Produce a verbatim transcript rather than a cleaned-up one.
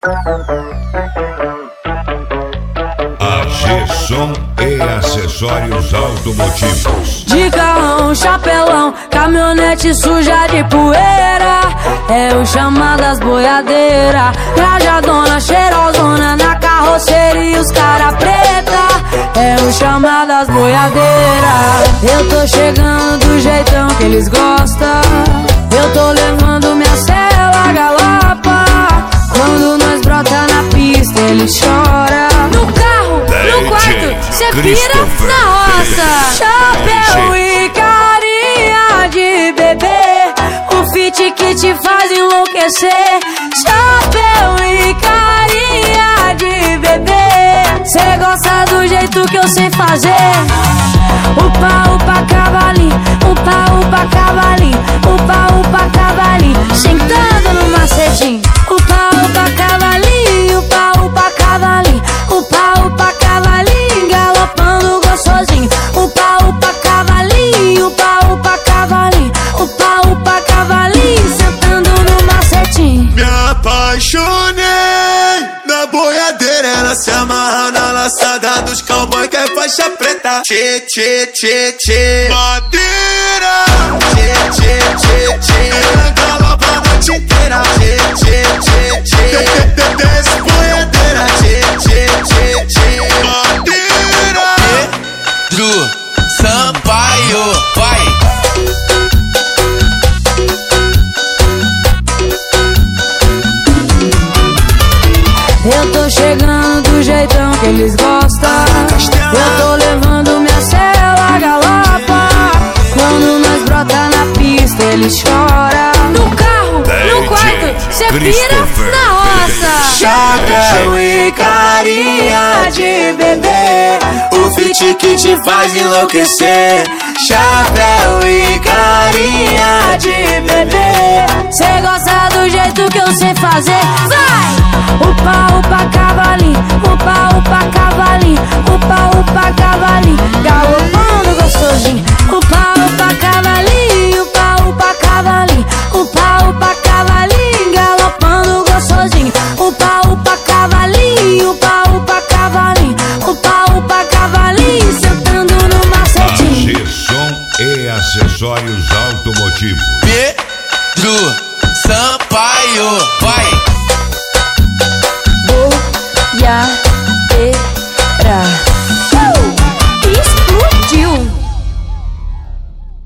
A G-Som e acessórios automotivos. De carrão, chapelão, caminhonete suja de poeira, é o chamadas boiadeira. Rajadona, cheirosona na carroceria, os cara preta, é o chamadas boiadeira. Eu tô chegando do jeitão que eles gostam, eu tô levando minha cela galapa. Quando nós brota na pista, eles choram. No carro, no quarto, cê pira na roça. Chapéu e carinha de bebê, o fit que te faz enlouquecer. Chapéu e carinha de bebê, cê gosta do jeito que eu sei fazer. Upa, upa, cavalinho, upa, upa, cavalinho, upa, upa, cavalinho, sentando no macetinho. Upa, upa, cavalinho, upa, upa, cavalinho, upa, upa, cavalinho, galopando gostosinho. Upa, upa, cavalinho, upa, upa, cavalinho, upa, upa, cavalinho, sentando no macetinho. Me apaixonei na boiadeira, ela se amarra na laçada dos cowboy que é faixa preta. Tchê, tchê, tchê, tchê, madeira. Tchê, tchê, tchê, tchê, ela galopa a noite inteira. Tchê, tchê, tchê, tchê, desce boiadeira. Tchê, tchê, tchê, tchê, madeira. Pedro Sampaio, vai. Eu tô chegando do jeitão que eles gostam, eu tô levando minha cela galapa. Quando nós brota na pista, eles choram. No carro, no quarto, cê pira na roça. Chapéu e carinha de bebê, o fit que te faz enlouquecer. Chapéu e carinha de bebê, cê gosta do jeito que eu sei fazer. Vai! Upa, upa, cavalinho, upa, upa, cavalinho, upa, upa, cavalinho, galopando gostosinho. Upa, upa, cavalinho, upa, upa, cavalinho, upa, upa, cavalinho, galopando gostosinho. Upa, upa, cavalinho, upa, upa, cavalinho, upa, upa, cavalinho, sentando no macetinho. A G-Som e acessórios automotivos.